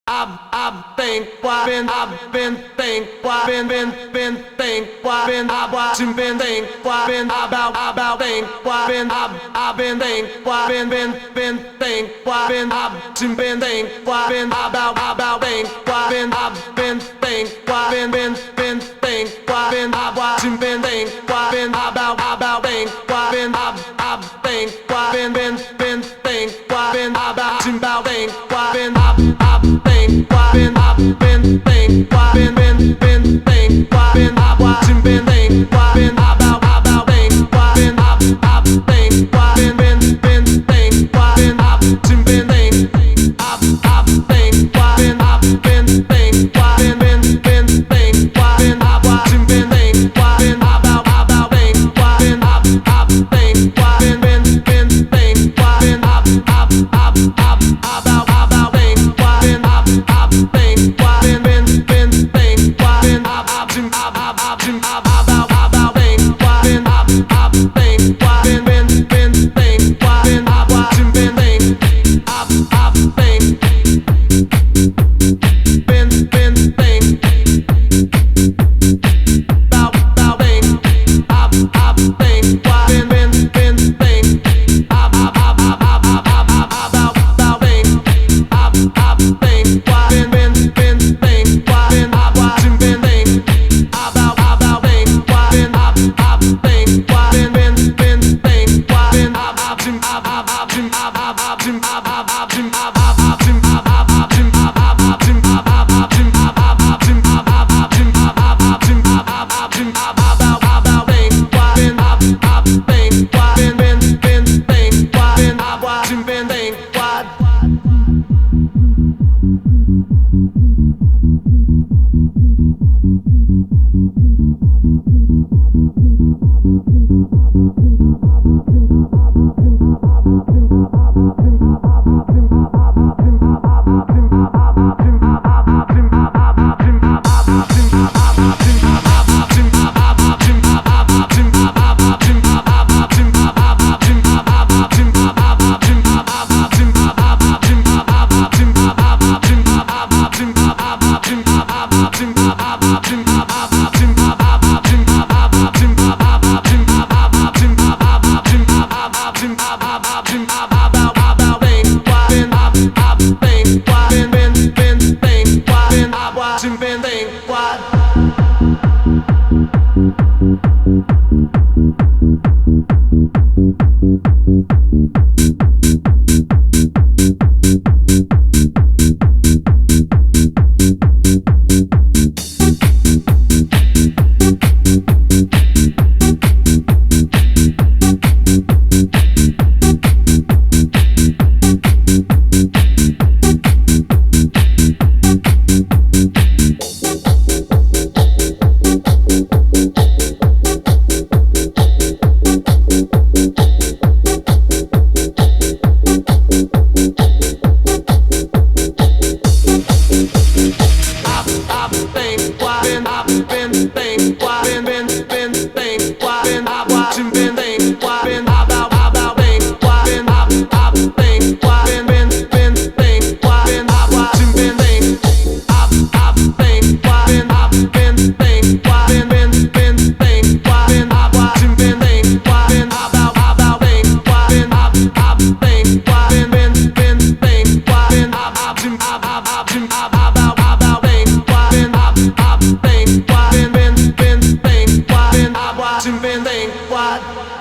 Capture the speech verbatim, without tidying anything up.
I've I've been why been I've been think why been been been think why been I've watching been think why been about about think why been I've I've been think why been been been think why been I've watching been think why been about about think why been I've been think why been been been think why been I've watching been think why been about about think why been I've I've think why been been been think why been about about think why been I've I've think why been I've been think why been been been think why been I've watching been think why been about about think why been I've I've think why been been been think why been I've watching been think I've I've think why been I've been think why been been been think why been I've watching been think why been about about think why been I've I've think why been been been think why been I've I've I've I've about about think why been I've I've think why been been been think why been I've I've I've I've I've about about think why been I've I've think why been been been think why been I've watching been think I've I've think been been think about about think I've I've think why been been been think I've I've I've I've about about think I've I've think why been been been think why been I've watching been think about about think why been I've I've think why been been been think why been I've I've I've I've I've I've I've watching been think what